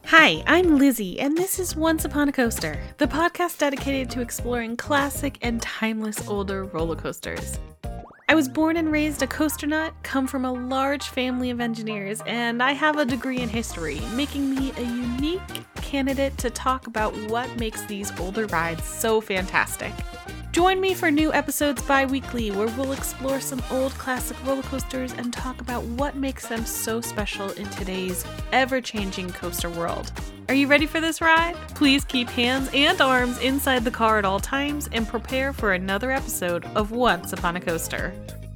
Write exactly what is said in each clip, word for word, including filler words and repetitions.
Hi, I'm Lizzie, and this is Once Upon a Coaster, the podcast dedicated to exploring classic and timeless older roller coasters. I was born and raised a coaster nut, come from a large family of engineers, and I have a degree in history, making me a unique candidate to talk about what makes these older rides so fantastic. Join me for new episodes bi-weekly where we'll explore some old classic roller coasters and talk about what makes them so special in today's ever-changing coaster world. Are you ready for this ride? Please keep hands and arms inside the car at all times and prepare for another episode of Once Upon a Coaster.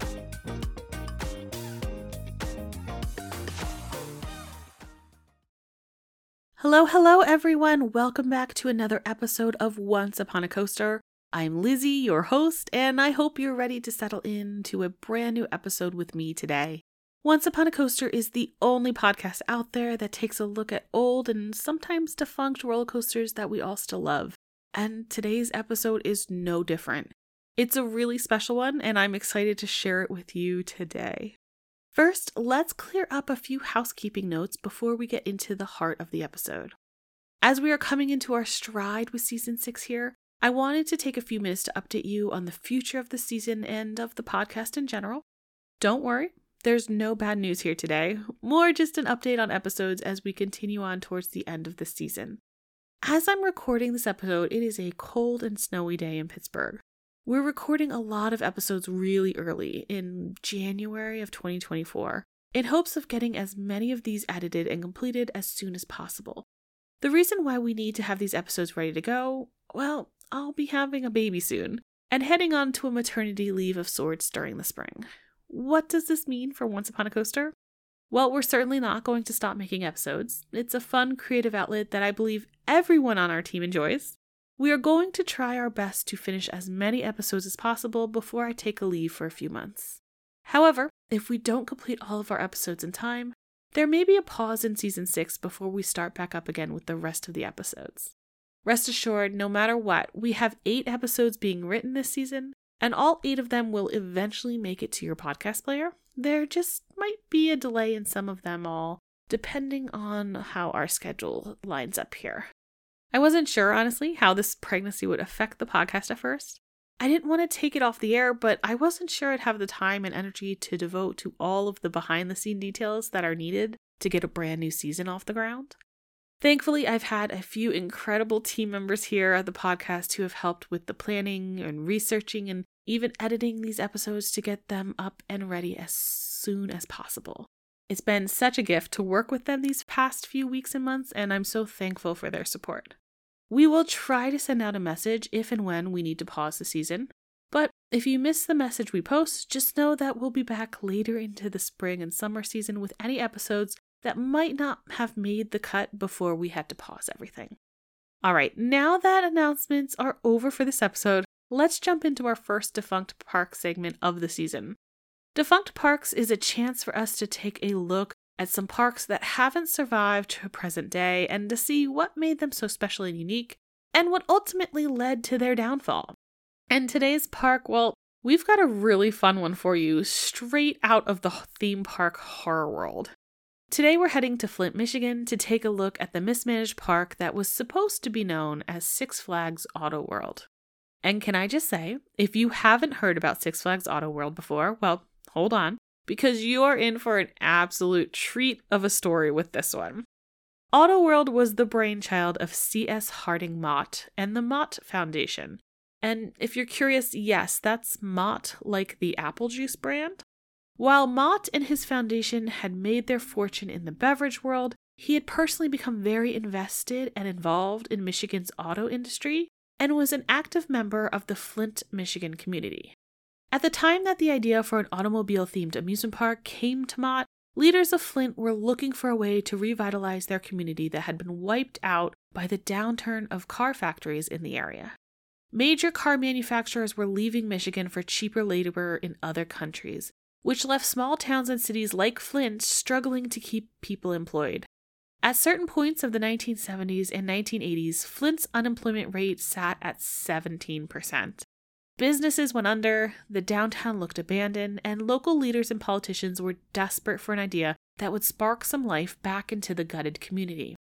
Hello, hello everyone. Welcome back to another episode of Once Upon a Coaster. I'm Lizzie, your host, and I hope you're ready to settle into a brand new episode with me today. Once Upon a Coaster is the only podcast out there that takes a look at old and sometimes defunct roller coasters that we all still love. And today's episode is no different. It's a really special one, and I'm excited to share it with you today. First, let's clear up a few housekeeping notes before we get into the heart of the episode. As we are coming into our stride with season six here, I wanted to take a few minutes to update you on the future of the season and of the podcast in general. Don't worry, there's no bad news here today, more just an update on episodes as we continue on towards the end of the season. As I'm recording this episode, it is a cold and snowy day in Pittsburgh. We're recording a lot of episodes really early, in January of twenty twenty-four, in hopes of getting as many of these edited and completed as soon as possible. The reason why we need to have these episodes ready to go, well, I'll be having a baby soon, and heading on to a maternity leave of sorts during the spring. What does this mean for Once Upon a Coaster? Well, we're certainly not going to stop making episodes. It's a fun, creative outlet that I believe everyone on our team enjoys. We are going to try our best to finish as many episodes as possible before I take a leave for a few months. However, if we don't complete all of our episodes in time, there may be a pause in season six before we start back up again with the rest of the episodes. Rest assured, no matter what, we have eight episodes being written this season, and all eight of them will eventually make it to your podcast player. There just might be a delay in some of them all, depending on how our schedule lines up here. I wasn't sure, honestly, how this pregnancy would affect the podcast at first. I didn't want to take it off the air, but I wasn't sure I'd have the time and energy to devote to all of the behind-the-scene details that are needed to get a brand new season off the ground. Thankfully, I've had a few incredible team members here at the podcast who have helped with the planning and researching and even editing these episodes to get them up and ready as soon as possible. It's been such a gift to work with them these past few weeks and months, and I'm so thankful for their support. We will try to send out a message if and when we need to pause the season, but if you miss the message we post, just know that we'll be back later into the spring and summer season with any episodes that might not have made the cut before we had to pause everything. All right, now that announcements are over for this episode, let's jump into our first Defunct Park segment of the season. Defunct Parks is a chance for us to take a look at some parks that haven't survived to present day and to see what made them so special and unique and what ultimately led to their downfall. And today's park, well, we've got a really fun one for you straight out of the theme park horror world. Today we're heading to Flint, Michigan to take a look at the mismanaged park that was supposed to be known as Six Flags Auto World. And can I just say, if you haven't heard about Six Flags Auto World before, well, hold on, because you're in for an absolute treat of a story with this one. Auto World was the brainchild of C S Harding Mott and the Mott Foundation. And if you're curious, yes, that's Mott like the apple juice brand. While Mott and his foundation had made their fortune in the beverage world, he had personally become very invested and involved in Michigan's auto industry and was an active member of the Flint, Michigan community. At the time that the idea for an automobile-themed amusement park came to Mott, leaders of Flint were looking for a way to revitalize their community that had been wiped out by the downturn of car factories in the area. Major car manufacturers were leaving Michigan for cheaper labor in other countries, which left small towns and cities like Flint struggling to keep people employed. At certain points of the nineteen seventies and nineteen eighties, Flint's unemployment rate sat at seventeen percent. Businesses went under, the downtown looked abandoned, and local leaders and politicians were desperate for an idea that would spark some life back into the gutted community.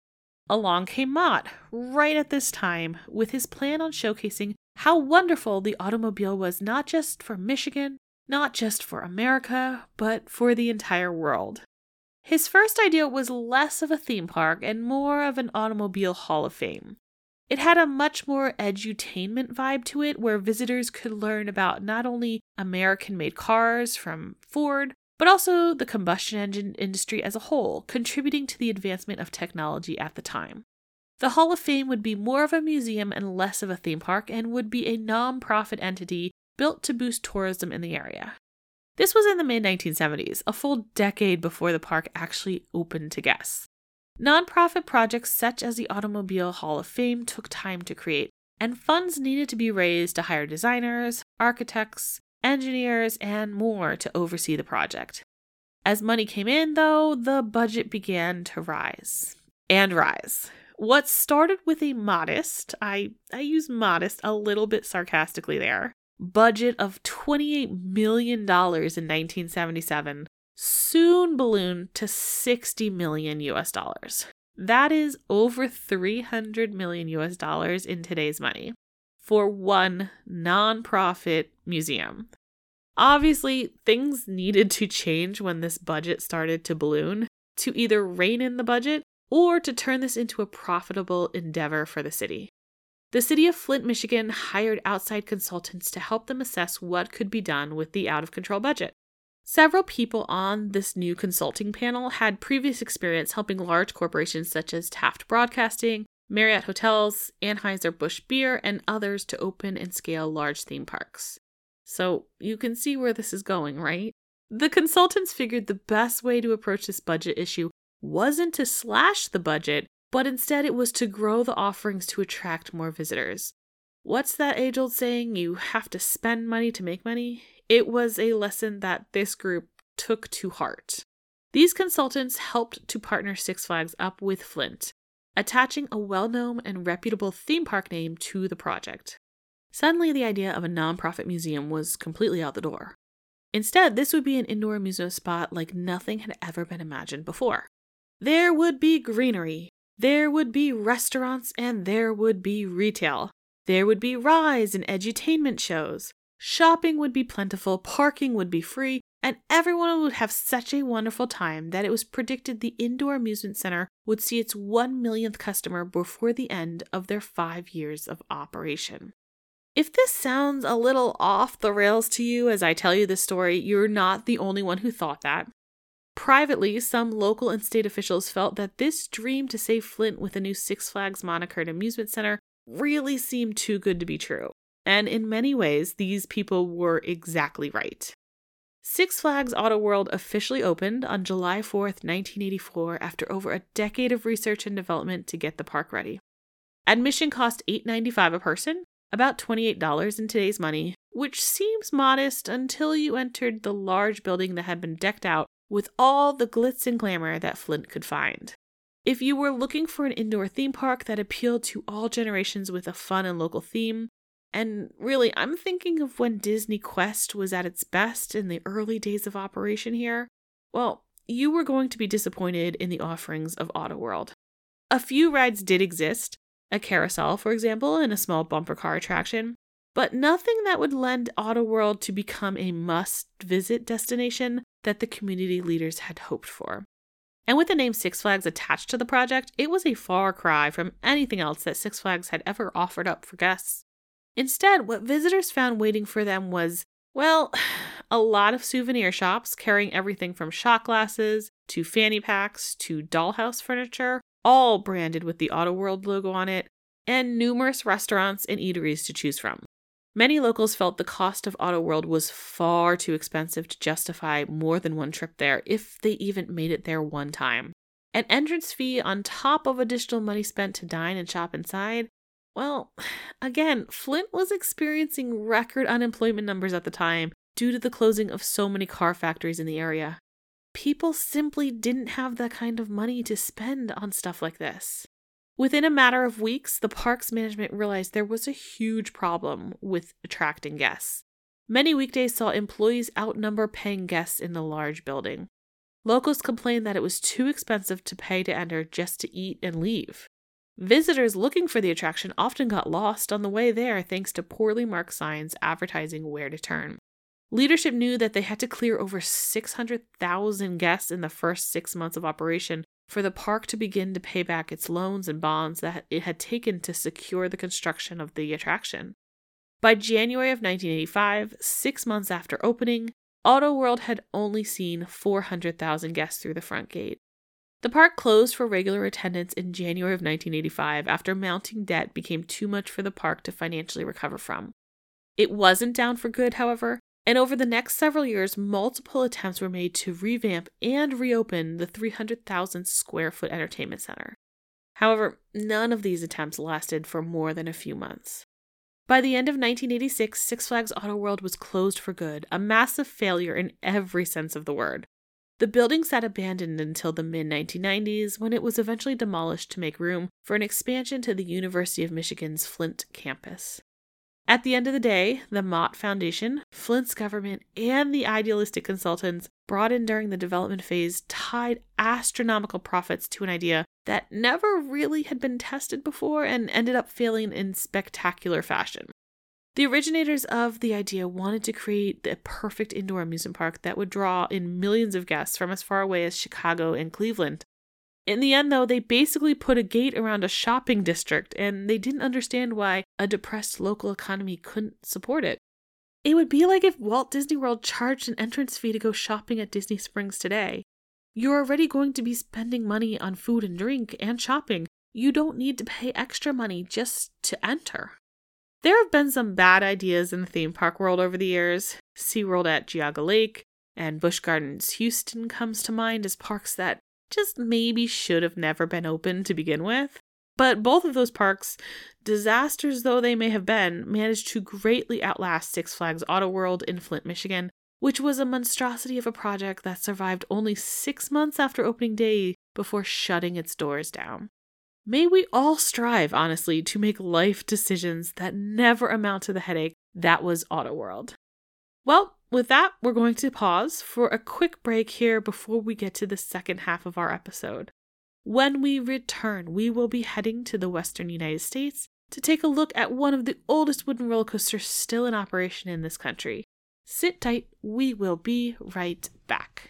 Along came Mott, right at this time, with his plan on showcasing how wonderful the automobile was not just for Michigan, not just for America, but for the entire world. His first idea was less of a theme park and more of an automobile hall of fame. It had a much more edutainment vibe to it, where visitors could learn about not only American-made cars from Ford, but also the combustion engine industry as a whole, contributing to the advancement of technology at the time. The Hall of Fame would be more of a museum and less of a theme park, and would be a non-profit entity built to boost tourism in the area. This was in the mid nineteen seventies, a full decade before the park actually opened to guests. Nonprofit projects such as the Automobile Hall of Fame took time to create, and funds needed to be raised to hire designers, architects, engineers, and more to oversee the project. As money came in, though, the budget began to rise. And rise. What started with a modest, I, I use modest a little bit sarcastically there, budget of twenty-eight million dollars in nineteen seventy-seven soon ballooned to sixty million U S dollars. That is over three hundred million U S dollars in today's money for one nonprofit museum. Obviously, things needed to change when this budget started to balloon, to either rein in the budget or to turn this into a profitable endeavor for the city. The city of Flint, Michigan hired outside consultants to help them assess what could be done with the out-of-control budget. Several people on this new consulting panel had previous experience helping large corporations such as Taft Broadcasting, Marriott Hotels, Anheuser-Busch Beer, and others to open and scale large theme parks. So you can see where this is going, right? The consultants figured the best way to approach this budget issue wasn't to slash the budget, but instead it was to grow the offerings to attract more visitors. What's that age-old saying? You have to spend money to make money? It was a lesson that this group took to heart. These consultants helped to partner Six Flags up with Flint, attaching a well-known and reputable theme park name to the project. Suddenly, the idea of a nonprofit museum was completely out the door. Instead, this would be an indoor museum spot like nothing had ever been imagined before. There would be greenery, there would be restaurants, and there would be retail. There would be rides and edutainment shows. Shopping would be plentiful, parking would be free, and everyone would have such a wonderful time that it was predicted the Indoor Amusement Center would see its one millionth customer before the end of their five years of operation. If this sounds a little off the rails to you as I tell you this story, you're not the only one who thought that. Privately, some local and state officials felt that this dream to save Flint with a new Six Flags monikered amusement center really seemed too good to be true. And in many ways, these people were exactly right. Six Flags Auto World officially opened on July fourth, nineteen eighty-four, after over a decade of research and development to get the park ready. Admission cost eight dollars and ninety-five cents a person, about twenty-eight dollars in today's money, which seems modest until you entered the large building that had been decked out with all the glitz and glamour that Flint could find. If you were looking for an indoor theme park that appealed to all generations with a fun and local theme, and really, I'm thinking of when Disney Quest was at its best in the early days of operation here, well, you were going to be disappointed in the offerings of Auto World. A few rides did exist, a carousel, for example, and a small bumper car attraction, but nothing that would lend Auto World to become a must-visit destination that the community leaders had hoped for. And with the name Six Flags attached to the project, it was a far cry from anything else that Six Flags had ever offered up for guests. Instead, what visitors found waiting for them was, well, a lot of souvenir shops carrying everything from shot glasses to fanny packs to dollhouse furniture, all branded with the Auto World logo on it, and numerous restaurants and eateries to choose from. Many locals felt the cost of Auto World was far too expensive to justify more than one trip there, if they even made it there one time. An entrance fee on top of additional money spent to dine and shop inside. Well, again, Flint was experiencing record unemployment numbers at the time due to the closing of so many car factories in the area. People simply didn't have that kind of money to spend on stuff like this. Within a matter of weeks, the park's management realized there was a huge problem with attracting guests. Many weekdays saw employees outnumber paying guests in the large building. Locals complained that it was too expensive to pay to enter just to eat and leave. Visitors looking for the attraction often got lost on the way there thanks to poorly marked signs advertising where to turn. Leadership knew that they had to clear over six hundred thousand guests in the first six months of operation for the park to begin to pay back its loans and bonds that it had taken to secure the construction of the attraction. By January of nineteen eighty-five, six months after opening, AutoWorld had only seen four hundred thousand guests through the front gate. The park closed for regular attendance in January of nineteen eighty-five after mounting debt became too much for the park to financially recover from. It wasn't down for good, however, and over the next several years, multiple attempts were made to revamp and reopen the three hundred thousand square foot entertainment center. However, none of these attempts lasted for more than a few months. By the end of nineteen eighty-six, Six Flags AutoWorld was closed for good, a massive failure in every sense of the word. The building sat abandoned until the mid nineteen nineties, when it was eventually demolished to make room for an expansion to the University of Michigan's Flint campus. At the end of the day, the Mott Foundation, Flint's government, and the idealistic consultants brought in during the development phase tied astronomical profits to an idea that never really had been tested before and ended up failing in spectacular fashion. The originators of the idea wanted to create the perfect indoor amusement park that would draw in millions of guests from as far away as Chicago and Cleveland. In the end, though, they basically put a gate around a shopping district, and they didn't understand why a depressed local economy couldn't support it. It would be like if Walt Disney World charged an entrance fee to go shopping at Disney Springs today. You're already going to be spending money on food and drink and shopping. You don't need to pay extra money just to enter. There have been some bad ideas in the theme park world over the years. SeaWorld at Geauga Lake and Busch Gardens Houston comes to mind as parks that just maybe should have never been open to begin with. But both of those parks, disasters though they may have been, managed to greatly outlast Six Flags AutoWorld in Flint, Michigan, which was a monstrosity of a project that survived only six months after opening day before shutting its doors down. May we all strive, honestly, to make life decisions that never amount to the headache that was AutoWorld. Well, with that, we're going to pause for a quick break here before we get to the second half of our episode. When we return, we will be heading to the Western United States to take a look at one of the oldest wooden roller coasters still in operation in this country. Sit tight, we will be right back.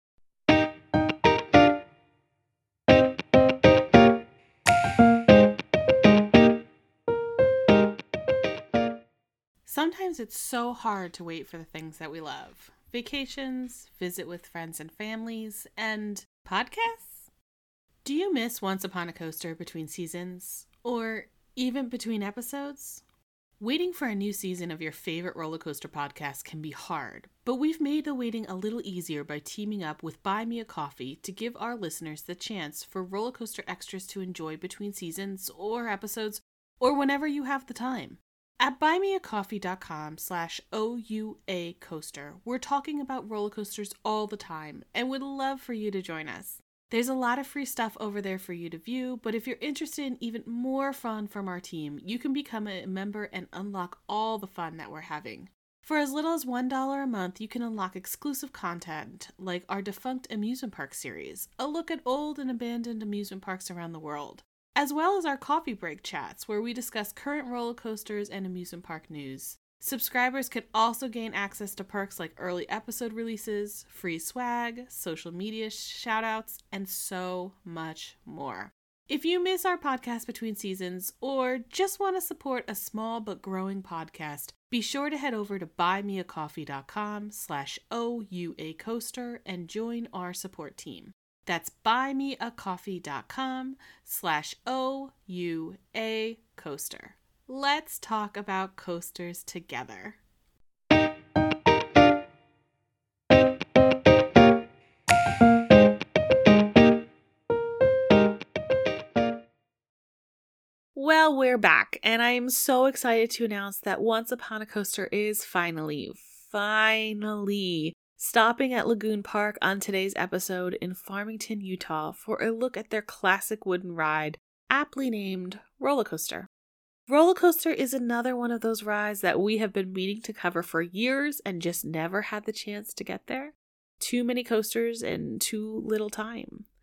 Sometimes it's so hard to wait for the things that we love. Vacations, visit with friends and families, and podcasts? Do you miss Once Upon a Coaster between seasons? Or even between episodes? Waiting for a new season of your favorite roller coaster podcast can be hard, but we've made the waiting a little easier by teaming up with Buy Me a Coffee to give our listeners the chance for roller coaster extras to enjoy between seasons or episodes, or whenever you have the time. At buymeacoffee.com slash OUA coaster, we're talking about roller coasters all the time and would love for you to join us. There's a lot of free stuff over there for you to view, but if you're interested in even more fun from our team, you can become a member and unlock all the fun that we're having. For as little as one dollar a month, you can unlock exclusive content like our Defunct Amusement Park series, a look at old and abandoned amusement parks around the world, as well as our coffee break chats where we discuss current roller coasters and amusement park news. Subscribers can also gain access to perks like early episode releases, free swag, social media shoutouts, and so much more. If you miss our podcast between seasons or just want to support a small but growing podcast, be sure to head over to buymeacoffee.com slash OUA coaster and join our support team. That's buymeacoffee.com slash OUA coaster. Let's talk about coasters together. Well, we're back, and I'm so excited to announce that Once Upon a Coaster is finally, finally stopping at Lagoon Park on today's episode in Farmington, Utah for a look at their classic wooden ride, aptly named Roller Coaster. Roller Coaster is another one of those rides that we have been meaning to cover for years and just never had the chance to get there. Too many coasters and too little time.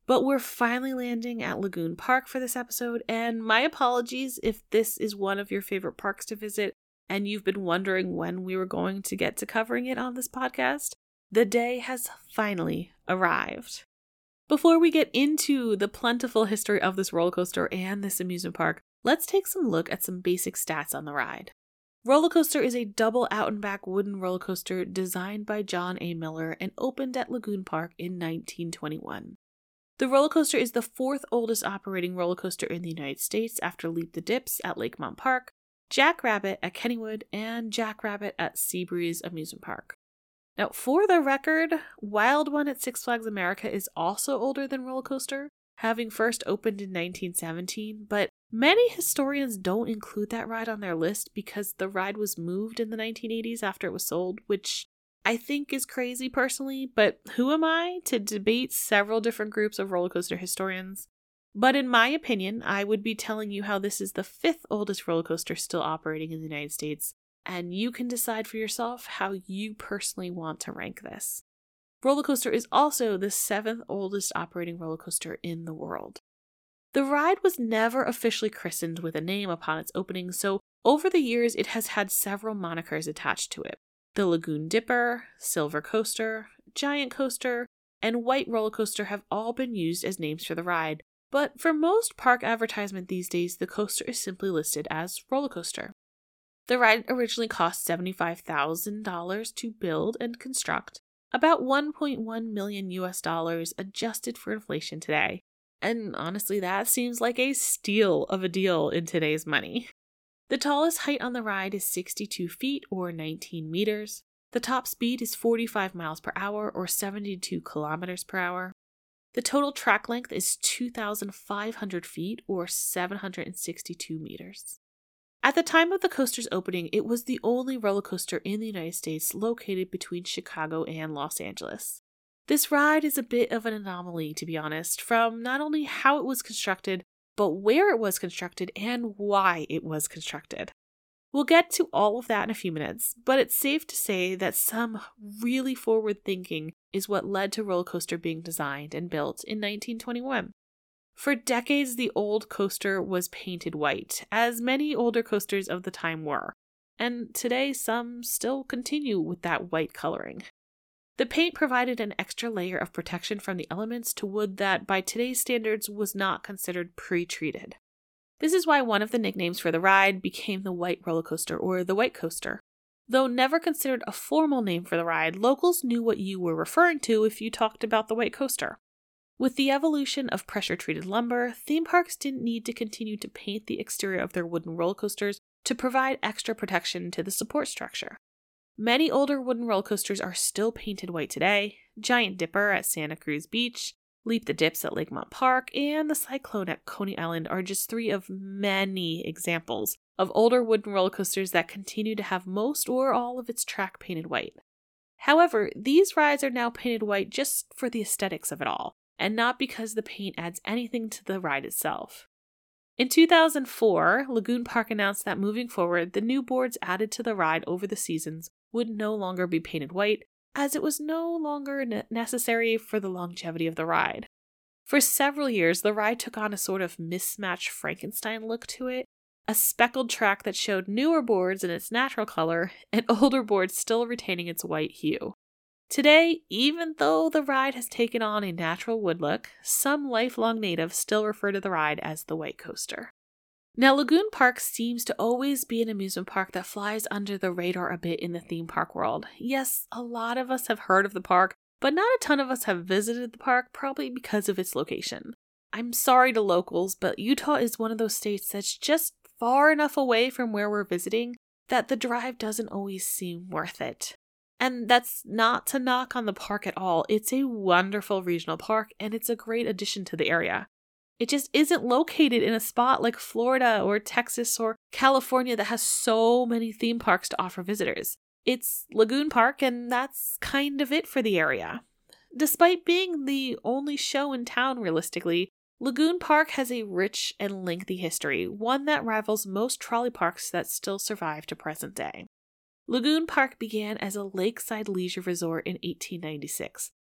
But we're finally landing at Lagoon Park for this episode, and my apologies if this is one of your favorite parks to visit and you've been wondering when we were going to get to covering it on this podcast. The day has finally arrived. Before we get into the plentiful history of this roller coaster and this amusement park, let's take some look at some basic stats on the ride. Roller Coaster is a double out-and-back wooden roller coaster designed by John A. Miller and opened at Lagoon Park in nineteen twenty-one. The roller coaster is the fourth oldest operating roller coaster in the United States after Leap the Dips at Lakemont Park, Jackrabbit at Kennywood, and Jackrabbit at Seabreeze Amusement Park. Now, for the record, Wild One at Six Flags America is also older than Roller Coaster, having first opened in nineteen seventeen, but many historians don't include that ride on their list because the ride was moved in the nineteen eighties after it was sold, which I think is crazy personally, but who am I to debate several different groups of roller coaster historians? But in my opinion, I would be telling you how this is the fifth oldest roller coaster still operating in the United States, and you can decide for yourself how you personally want to rank this. Roller Coaster is also the seventh oldest operating roller coaster in the world. The ride was never officially christened with a name upon its opening, so over the years it has had several monikers attached to it. The Lagoon Dipper, Silver Coaster, Giant Coaster, and White Roller Coaster have all been used as names for the ride, but for most park advertisement these days, the coaster is simply listed as Roller Coaster. The ride originally cost seventy-five thousand dollars to build and construct, about one point one million U S dollars adjusted for inflation today. And honestly, that seems like a steal of a deal in today's money. The tallest height on the ride is sixty-two feet or nineteen meters. The top speed is forty-five miles per hour or seventy-two kilometers per hour. The total track length is two thousand five hundred feet or seven hundred sixty-two meters. At the time of the coaster's opening, it was the only roller coaster in the United States located between Chicago and Los Angeles. This ride is a bit of an anomaly, to be honest, from not only how it was constructed, but where it was constructed and why it was constructed. We'll get to all of that in a few minutes, but it's safe to say that some really forward thinking is what led to Roller Coaster being designed and built in nineteen twenty-one. For decades, the old coaster was painted white, as many older coasters of the time were, and today some still continue with that white coloring. The paint provided an extra layer of protection from the elements to wood that, by today's standards, was not considered pre-treated. This is why one of the nicknames for the ride became the White Roller Coaster or the White Coaster. Though never considered a formal name for the ride, locals knew what you were referring to if you talked about the White Coaster. With the evolution of pressure-treated lumber, theme parks didn't need to continue to paint the exterior of their wooden roller coasters to provide extra protection to the support structure. Many older wooden roller coasters are still painted white today. Giant Dipper at Santa Cruz Beach, Leap the Dips at Lakemont Park, and the Cyclone at Coney Island are just three of many examples of older wooden roller coasters that continue to have most or all of its track painted white. However, these rides are now painted white just for the aesthetics of it all, and not because the paint adds anything to the ride itself. In two thousand four, Lagoon Park announced that moving forward, the new boards added to the ride over the seasons would no longer be painted white, as it was no longer ne- necessary for the longevity of the ride. For several years, the ride took on a sort of mismatched Frankenstein look to it, a speckled track that showed newer boards in its natural color, and older boards still retaining its white hue. Today, even though the ride has taken on a natural wood look, some lifelong natives still refer to the ride as the White Coaster. Now, Lagoon Park seems to always be an amusement park that flies under the radar a bit in the theme park world. Yes, a lot of us have heard of the park, but not a ton of us have visited the park, probably because of its location. I'm sorry to locals, but Utah is one of those states that's just far enough away from where we're visiting that the drive doesn't always seem worth it. And that's not to knock on the park at all. It's a wonderful regional park, and it's a great addition to the area. It just isn't located in a spot like Florida or Texas or California that has so many theme parks to offer visitors. It's Lagoon Park, and that's kind of it for the area. Despite being the only show in town realistically, Lagoon Park has a rich and lengthy history, one that rivals most trolley parks that still survive to present day. Lagoon Park began as a lakeside leisure resort in eighteen ninety-six,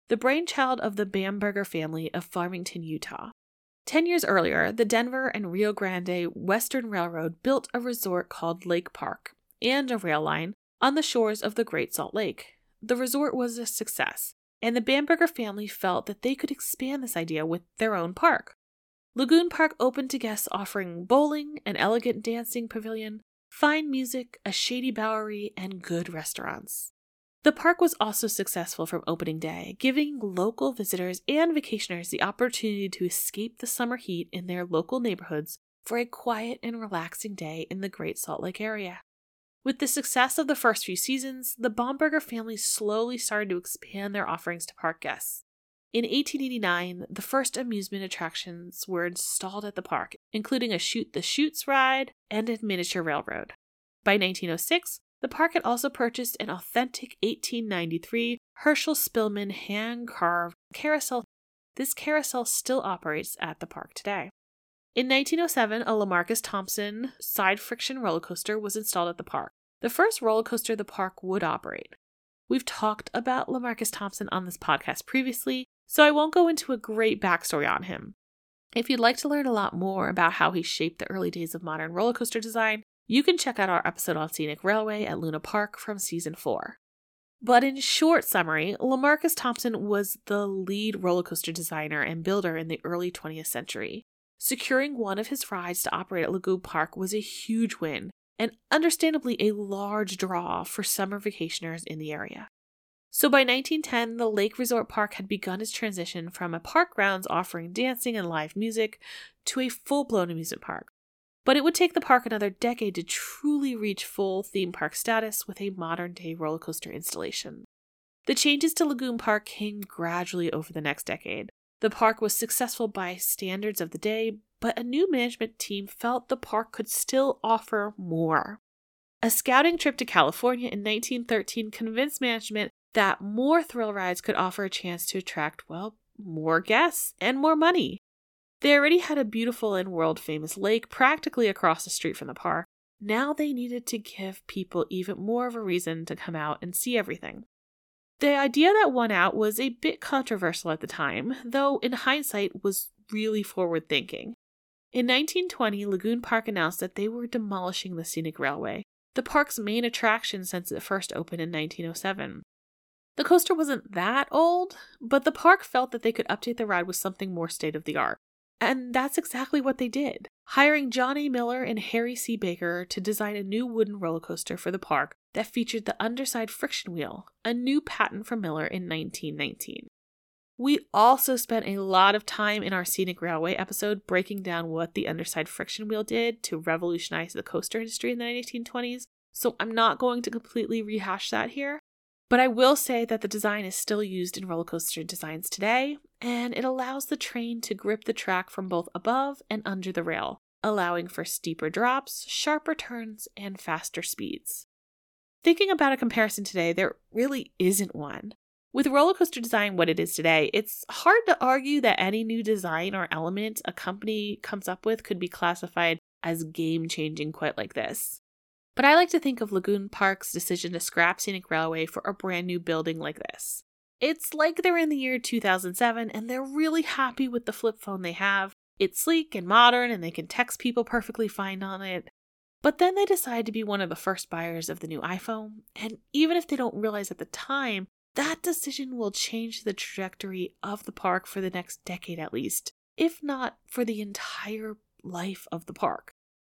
the brainchild of the Bamberger family of Farmington, Utah. Ten years earlier, the Denver and Rio Grande Western Railroad built a resort called Lake Park and a rail line on the shores of the Great Salt Lake. The resort was a success, and the Bamberger family felt that they could expand this idea with their own park. Lagoon Park opened to guests offering bowling, an elegant dancing pavilion, fine music, a shady Bowery, and good restaurants. The park was also successful from opening day, giving local visitors and vacationers the opportunity to escape the summer heat in their local neighborhoods for a quiet and relaxing day in the Great Salt Lake area. With the success of the first few seasons, the Bamberger family slowly started to expand their offerings to park guests. In eighteen eighty-nine, the first amusement attractions were installed at the park, including a Shoot the Chutes ride and a miniature railroad. By nineteen oh six, the park had also purchased an authentic eighteen ninety-three Herschel Spillman hand-carved carousel. This carousel still operates at the park today. In nineteen oh seven, a Lamarcus Thompson side friction roller coaster was installed at the park, the first roller coaster the park would operate. We've talked about Lamarcus Thompson on this podcast previously, so I won't go into a great backstory on him. If you'd like to learn a lot more about how he shaped the early days of modern roller coaster design, you can check out our episode on Scenic Railway at Luna Park from season four. But in short summary, Lamarcus Thompson was the lead roller coaster designer and builder in the early twentieth century. Securing one of his rides to operate at Lagoon Park was a huge win, and understandably a large draw for summer vacationers in the area. So by nineteen ten, the Lake Resort Park had begun its transition from a park grounds offering dancing and live music to a full-blown amusement park. But it would take the park another decade to truly reach full theme park status with a modern-day roller coaster installation. The changes to Lagoon Park came gradually over the next decade. The park was successful by standards of the day, but a new management team felt the park could still offer more. A scouting trip to California in nineteen thirteen convinced management that more thrill rides could offer a chance to attract, well, more guests and more money. They already had a beautiful and world-famous lake practically across the street from the park. Now they needed to give people even more of a reason to come out and see everything. The idea that won out was a bit controversial at the time, though in hindsight was really forward-thinking. In nineteen twenty, Lagoon Park announced that they were demolishing the Scenic Railway, the park's main attraction since it first opened in nineteen oh seven. The coaster wasn't that old, but the park felt that they could update the ride with something more state-of-the-art. And that's exactly what they did, hiring John A. Miller and Harry C. Baker to design a new wooden roller coaster for the park that featured the underside friction wheel, a new patent from Miller in nineteen nineteen. We also spent a lot of time in our Scenic Railway episode breaking down what the underside friction wheel did to revolutionize the coaster industry in the nineteen twenties, so I'm not going to completely rehash that here. But I will say that the design is still used in roller coaster designs today, and it allows the train to grip the track from both above and under the rail, allowing for steeper drops, sharper turns, and faster speeds. Thinking about a comparison today, there really isn't one. With roller coaster design what it is today, it's hard to argue that any new design or element a company comes up with could be classified as game-changing quite like this. But I like to think of Lagoon Park's decision to scrap Scenic Railway for a brand new building like this. It's like they're in the year two thousand seven and they're really happy with the flip phone they have. It's sleek and modern and they can text people perfectly fine on it. But then they decide to be one of the first buyers of the new iPhone, and even if they don't realize at the time, that decision will change the trajectory of the park for the next decade at least, if not for the entire life of the park.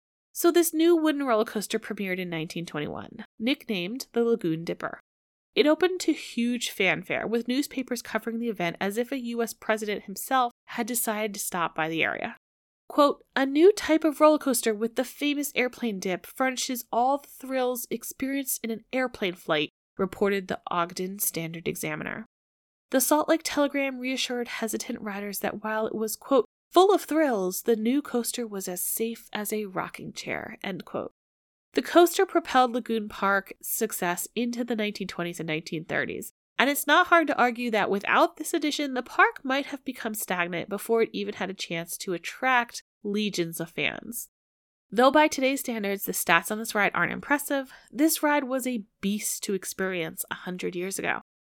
So this new wooden roller coaster premiered in nineteen twenty-one, nicknamed the Lagoon Dipper. It opened to huge fanfare, with newspapers covering the event as if a U S president himself had decided to stop by the area. Quote, "A new type of roller coaster with the famous airplane dip furnishes all the thrills experienced in an airplane flight," reported the Ogden Standard Examiner. The Salt Lake Telegram reassured hesitant riders that while it was, quote, "full of thrills, the new coaster was as safe as a rocking chair," end quote. The coaster propelled Lagoon Park's success into the nineteen twenties and nineteen thirties, and it's not hard to argue that without this addition, the park might have become stagnant before it even had a chance to attract legions of fans. Though by today's standards, the stats on this ride aren't impressive, this ride was a beast to experience a hundred years ago.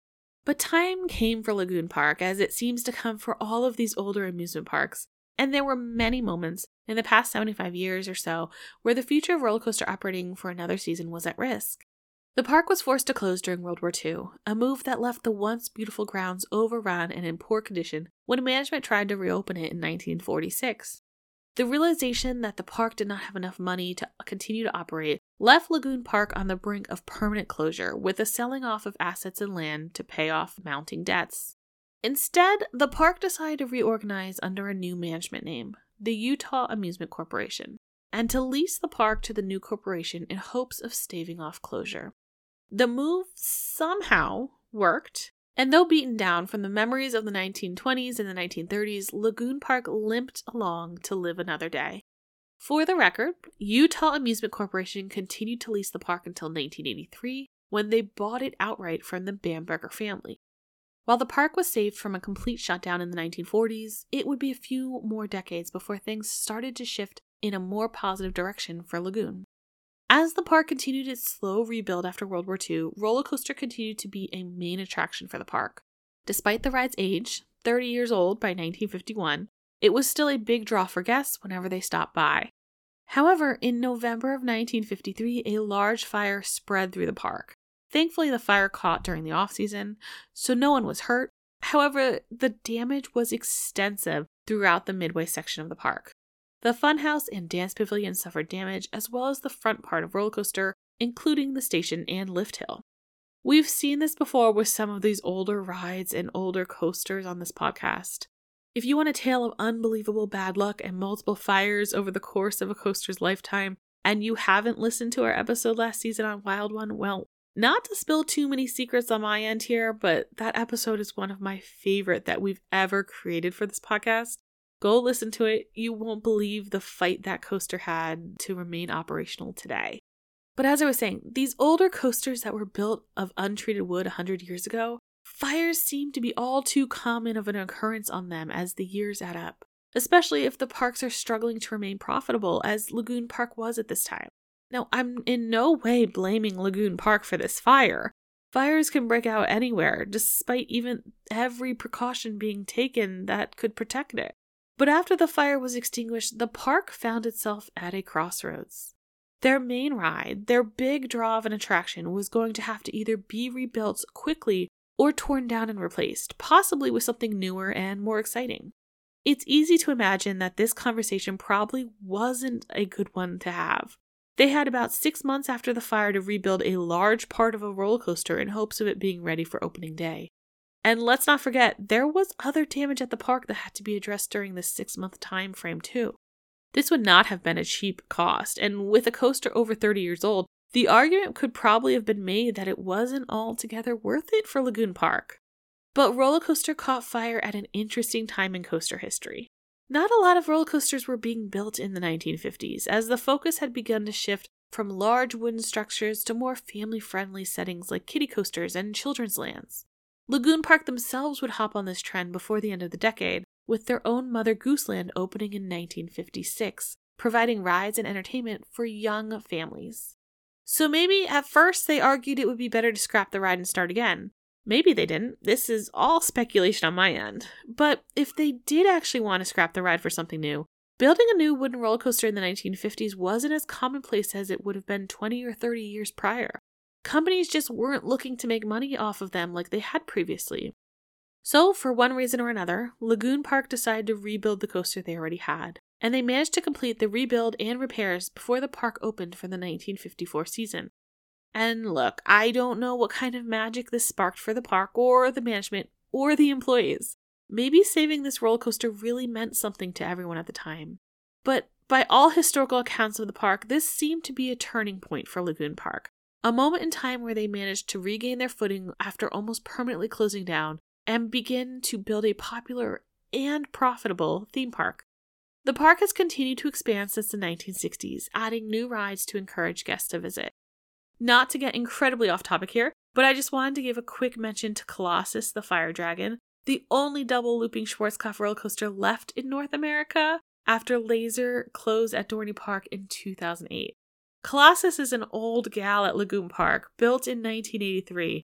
But time came for Lagoon Park, as it seems to come for all of these older amusement parks. And there were many moments in the past seventy-five years or so where the future of roller coaster operating for another season was at risk. The park was forced to close during World War Two, a move that left the once beautiful grounds overrun and in poor condition when management tried to reopen it in nineteen forty-six. The realization that the park did not have enough money to continue to operate left Lagoon Park on the brink of permanent closure, with the selling off of assets and land to pay off mounting debts. Instead, the park decided to reorganize under a new management name, the Utah Amusement Corporation, and to lease the park to the new corporation in hopes of staving off closure. The move somehow worked, and though beaten down from the memories of the nineteen twenties and the nineteen thirties, Lagoon Park limped along to live another day. For the record, Utah Amusement Corporation continued to lease the park until nineteen eighty-three, when they bought it outright from the Bamberger family. While the park was saved from a complete shutdown in the nineteen forties, it would be a few more decades before things started to shift in a more positive direction for Lagoon. As the park continued its slow rebuild after World War Two, roller coaster continued to be a main attraction for the park. Despite the ride's age, thirty years old by nineteen fifty-one, it was still a big draw for guests whenever they stopped by. However, in November of nineteen fifty-three, a large fire spread through the park. Thankfully, the fire caught during the off-season, so no one was hurt. However, the damage was extensive throughout the midway section of the park. The funhouse and dance pavilion suffered damage, as well as the front part of roller coaster, including the station and lift hill. We've seen this before with some of these older rides and older coasters on this podcast. If you want a tale of unbelievable bad luck and multiple fires over the course of a coaster's lifetime, and you haven't listened to our episode last season on Wild One, well, not to spill too many secrets on my end here, but that episode is one of my favorite that we've ever created for this podcast. Go listen to it. You won't believe the fight that coaster had to remain operational today. But as I was saying, these older coasters that were built of untreated wood one hundred years ago, fires seem to be all too common of an occurrence on them as the years add up, especially if the parks are struggling to remain profitable, as Lagoon Park was at this time. Now, I'm in no way blaming Lagoon Park for this fire. Fires can break out anywhere, despite even every precaution being taken that could protect it. But after the fire was extinguished, the park found itself at a crossroads. Their main ride, their big draw of an attraction, was going to have to either be rebuilt quickly or torn down and replaced, possibly with something newer and more exciting. It's easy to imagine that this conversation probably wasn't a good one to have. They had about six months after the fire to rebuild a large part of a roller coaster in hopes of it being ready for opening day. And let's not forget, there was other damage at the park that had to be addressed during this six-month time frame too. This would not have been a cheap cost, and with a coaster over thirty years old, the argument could probably have been made that it wasn't altogether worth it for Lagoon Park. But roller coaster caught fire at an interesting time in coaster history. Not a lot of roller coasters were being built in the nineteen fifties, as the focus had begun to shift from large wooden structures to more family-friendly settings like kiddie coasters and children's lands. Lagoon Park themselves would hop on this trend before the end of the decade, with their own Mother Goose Land opening in nineteen fifty-six, providing rides and entertainment for young families. So maybe at first they argued it would be better to scrap the ride and start again. Maybe they didn't. This is all speculation on my end. But if they did actually want to scrap the ride for something new, building a new wooden roller coaster in the nineteen fifties wasn't as commonplace as it would have been twenty or thirty years prior. Companies just weren't looking to make money off of them like they had previously. So, for one reason or another, Lagoon Park decided to rebuild the coaster they already had, and they managed to complete the rebuild and repairs before the park opened for the nineteen fifty-four season. And look, I don't know what kind of magic this sparked for the park or the management or the employees. Maybe saving this roller coaster really meant something to everyone at the time. But by all historical accounts of the park, this seemed to be a turning point for Lagoon Park. A moment in time where they managed to regain their footing after almost permanently closing down and begin to build a popular and profitable theme park. The park has continued to expand since the nineteen sixties, adding new rides to encourage guests to visit. Not to get incredibly off topic here, but I just wanted to give a quick mention to Colossus the Fire Dragon, the only double looping Schwarzkopf roller coaster left in North America after Laser closed at Dorney Park in two thousand eight. Colossus is an old gal at Lagoon Park, built in nineteen eighty-three,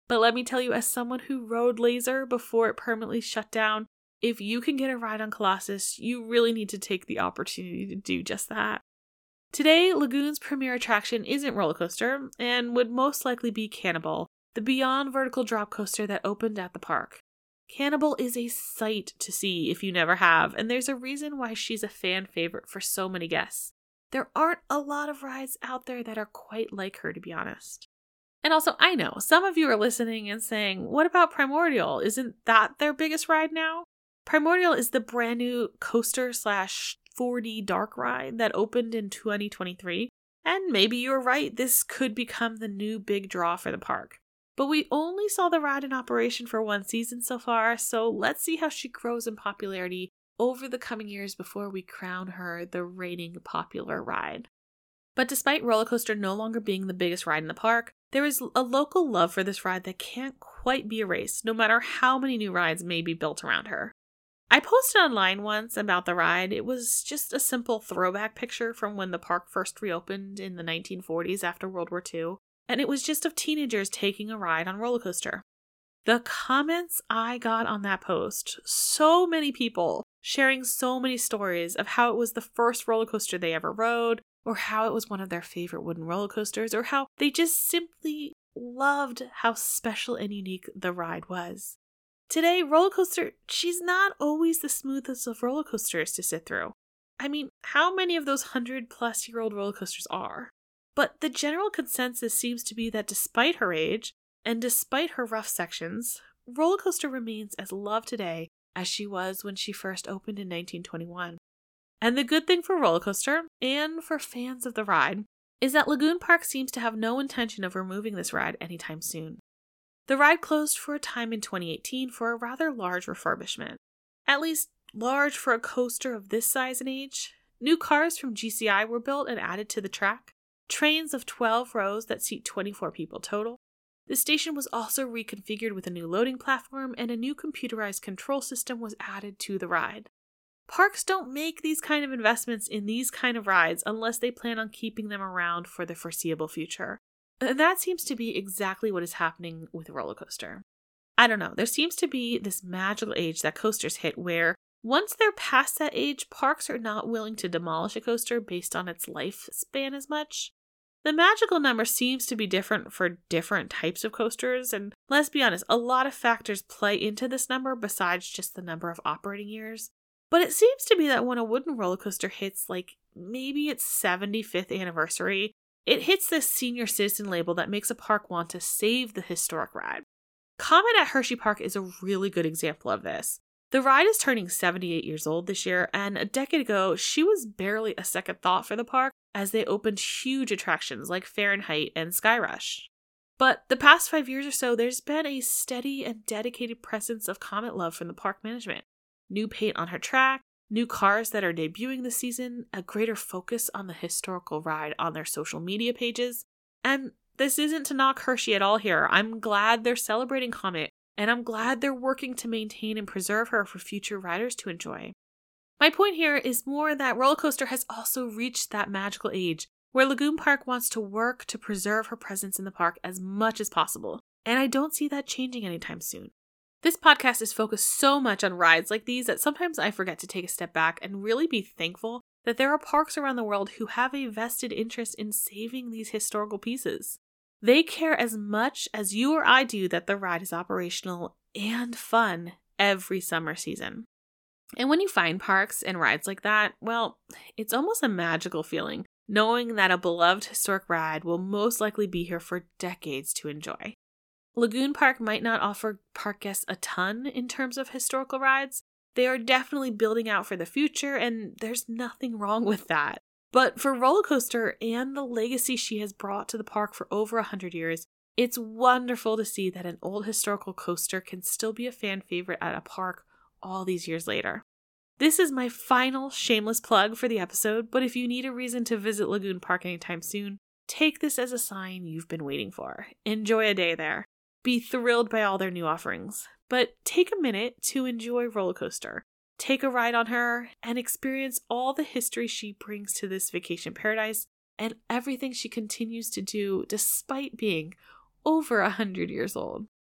But let me tell you, as someone who rode Laser before it permanently shut down, if you can get a ride on Colossus, you really need to take the opportunity to do just that. Today, Lagoon's premier attraction isn't roller coaster and would most likely be Cannibal, the beyond vertical drop coaster that opened at the park. Cannibal is a sight to see if you never have, and there's a reason why she's a fan favorite for so many guests. There aren't a lot of rides out there that are quite like her, to be honest. And also, I know, some of you are listening and saying, what about Primordial? Isn't that their biggest ride now? Primordial is the brand new coaster slash four D dark ride that opened in twenty twenty-three. And maybe you're right, this could become the new big draw for the park. But we only saw the ride in operation for one season so far, so let's see how she grows in popularity over the coming years before we crown her the reigning popular ride. But despite roller coaster no longer being the biggest ride in the park, there is a local love for this ride that can't quite be erased, no matter how many new rides may be built around her. I posted online once about the ride. It was just a simple throwback picture from when the park first reopened in the nineteen forties after World War Two, and it was just of teenagers taking a ride on roller coaster. The comments I got on that post, so many people sharing so many stories of how it was the first roller coaster they ever rode, or how it was one of their favorite wooden roller coasters, or how they just simply loved how special and unique the ride was. Today, roller coaster, she's not always the smoothest of roller coasters to sit through. I mean, how many of those hundred plus year old roller coasters are? But the general consensus seems to be that despite her age, and despite her rough sections, roller coaster remains as loved today as she was when she first opened in nineteen twenty-one. And the good thing for roller coaster, and for fans of the ride, is that Lagoon Park seems to have no intention of removing this ride anytime soon. The ride closed for a time in twenty eighteen for a rather large refurbishment. At least large for a coaster of this size and age. New cars from G C I were built and added to the track. Trains of twelve rows that seat twenty-four people total. The station was also reconfigured with a new loading platform, and a new computerized control system was added to the ride. Parks don't make these kind of investments in these kind of rides unless they plan on keeping them around for the foreseeable future. And that seems to be exactly what is happening with roller coaster. I don't know, there seems to be this magical age that coasters hit where once they're past that age, parks are not willing to demolish a coaster based on its lifespan as much. The magical number seems to be different for different types of coasters, and let's be honest, a lot of factors play into this number besides just the number of operating years. But it seems to be that when a wooden roller coaster hits like maybe its seventy-fifth anniversary, it hits this senior citizen label that makes a park want to save the historic ride. Comet at Hershey Park is a really good example of this. The ride is turning seventy-eight years old this year, and a decade ago, she was barely a second thought for the park as they opened huge attractions like Fahrenheit and Skyrush. But the past five years or so, there's been a steady and dedicated presence of Comet love from the park management. New paint on her track, new cars that are debuting this season, a greater focus on the historical ride on their social media pages. And this isn't to knock Hershey at all here. I'm glad they're celebrating Comet, and I'm glad they're working to maintain and preserve her for future riders to enjoy. My point here is more that roller coaster has also reached that magical age where Lagoon Park wants to work to preserve her presence in the park as much as possible, and I don't see that changing anytime soon. This podcast is focused so much on rides like these that sometimes I forget to take a step back and really be thankful that there are parks around the world who have a vested interest in saving these historical pieces. They care as much as you or I do that the ride is operational and fun every summer season. And when you find parks and rides like that, well, it's almost a magical feeling, knowing that a beloved historic ride will most likely be here for decades to enjoy. Lagoon Park might not offer park guests a ton in terms of historical rides. They are definitely building out for the future, and there's nothing wrong with that. But for roller coaster and the legacy she has brought to the park for over one hundred years, it's wonderful to see that an old historical coaster can still be a fan favorite at a park all these years later. This is my final shameless plug for the episode, but if you need a reason to visit Lagoon Park anytime soon, take this as a sign you've been waiting for. Enjoy a day there. Be thrilled by all their new offerings, but take a minute to enjoy roller coaster. Take a ride on her and experience all the history she brings to this vacation paradise and everything she continues to do despite being over a hundred years old.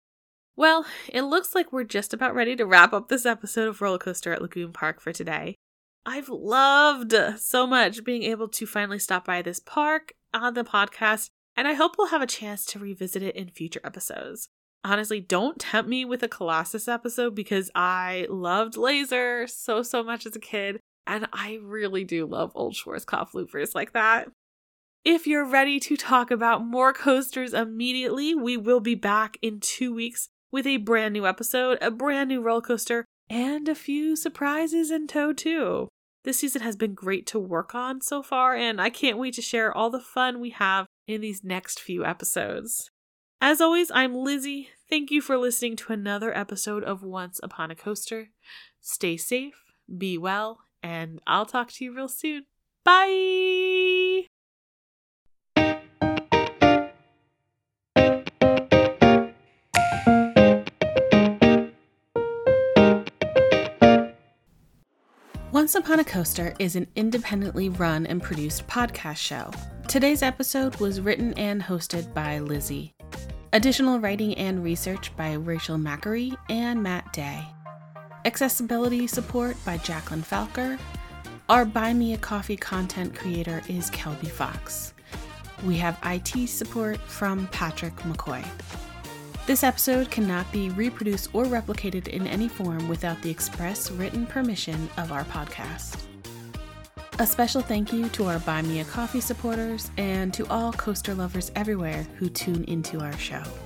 Well, it looks like we're just about ready to wrap up this episode of Roller Coaster at Lagoon Park for today. I've loved so much being able to finally stop by this park on the podcast, and I hope we'll have a chance to revisit it in future episodes. Honestly, don't tempt me with a Colossus episode because I loved Laser so, so much as a kid, and I really do love Old Schwarzkopf loopers like that. If you're ready to talk about more coasters immediately, we will be back in two weeks with a brand new episode, a brand new roller coaster, and a few surprises in tow too. This season has been great to work on so far, and I can't wait to share all the fun we have in these next few episodes. As always, I'm Lizzie. Thank you for listening to another episode of Once Upon a Coaster. Stay safe, be well, and I'll talk to you real soon. Bye! Once Upon a Coaster is an independently run and produced podcast show. Today's episode was written and hosted by Lizzie. Additional writing and research by Rachel Macquarie and Matt Day. Accessibility support by Jacqueline Falker. Our Buy Me a Coffee content creator is Kelby Fox. We have I T support from Patrick McCoy. This episode cannot be reproduced or replicated in any form without the express written permission of our podcast. A special thank you to our Buy Me a Coffee supporters and to all coaster lovers everywhere who tune into our show.